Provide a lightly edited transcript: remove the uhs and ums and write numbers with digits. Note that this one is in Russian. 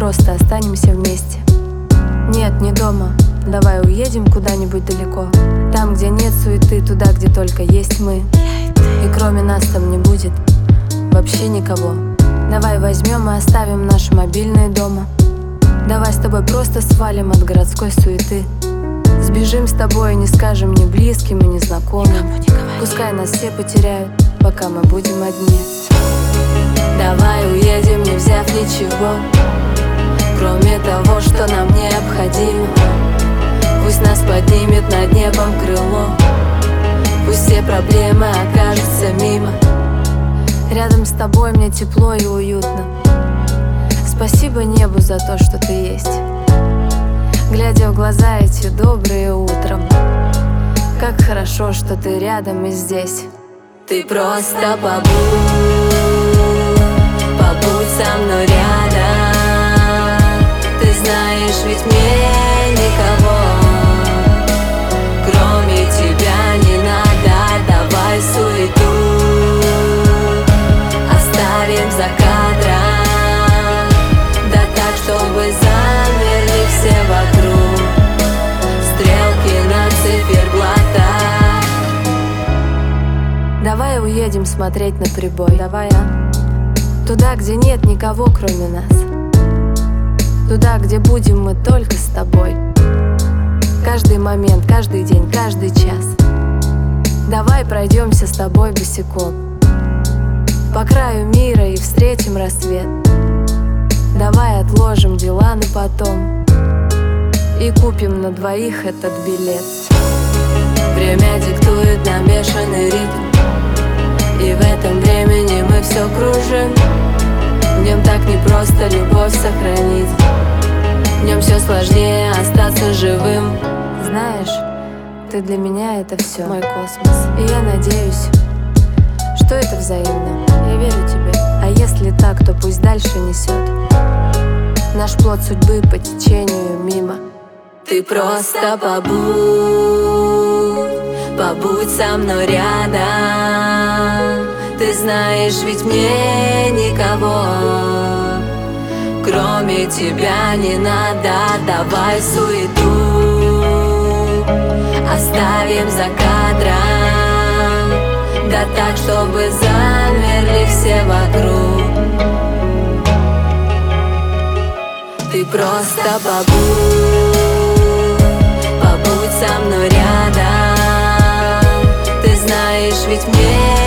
просто останемся вместе. Нет, не дома, давай уедем куда-нибудь далеко. Там, где нет суеты, туда, где только есть мы. И кроме нас там не будет вообще никого. Давай возьмем и оставим наши мобильные дома. Давай с тобой просто свалим от городской суеты. Сбежим с тобой и не скажем ни близким и ни знакомым. Пускай нас все потеряют, пока мы будем одни. Давай уедем, не взяв ничего, кроме того, что нам необходимо. Пусть нас поднимет над небом крыло, пусть все проблемы окажутся мимо. Рядом с тобой мне тепло и уютно. Спасибо небу за то, что ты есть. Глядя в глаза эти добрые утром, как хорошо, что ты рядом и здесь. Ты просто побудь со мной рядом. Ты знаешь, ведь мне никого кроме тебя не надо. Давай суету оставим за кадром, да так, чтобы замерли все вокруг стрелки на циферблатах. Давай уедем смотреть на прибой. Давай, туда, где нет никого, кроме нас. Туда, где будем мы только с тобой. Каждый момент, каждый день, каждый час. Давай пройдемся с тобой босиком по краю мира и встретим рассвет. Давай отложим дела на потом и купим на двоих этот билет. Время диктует нам бешеный ритм, и в этом времени мы все кружим. В нем так непросто любовь сохранить, в нем все сложнее остаться живым. Знаешь, ты для меня это все, мой космос. И я надеюсь, что это взаимно. Я верю тебе. А если так, то пусть дальше несет наш плод судьбы по течению мимо. Ты просто побудь со мной рядом. Ты знаешь, ведь мне никого кроме тебя не надо. Давай суету оставим за кадром, да так, чтобы замерли все вокруг. Ты просто побудь со мной рядом. Ты знаешь, ведь мне